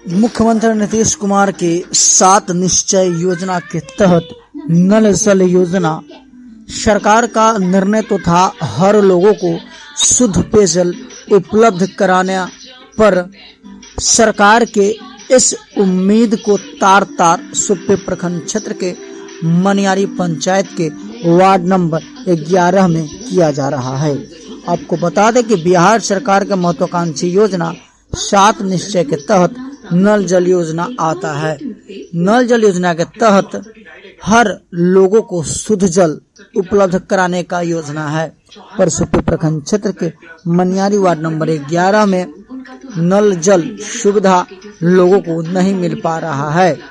मुख्यमंत्री नीतीश कुमार के 7 निश्चय योजना के तहत नल जल योजना सरकार का निर्णय तो था हर लोगों को शुद्ध पेयजल उपलब्ध कराने पर सरकार के इस उम्मीद को तार सुप्पी प्रखंड क्षेत्र के मनियारी पंचायत के वार्ड नंबर 11 में किया जा रहा है। आपको बता दें कि बिहार सरकार का महत्वाकांक्षी योजना 7 निश्चय के तहत नल जल योजना आता है। नल जल योजना के तहत हर लोगों को शुद्ध जल उपलब्ध कराने का योजना है, पर सुप्पी प्रखंड क्षेत्र के मनियारी वार्ड नंबर 11 में नल जल सुविधा लोगों को नहीं मिल पा रहा है।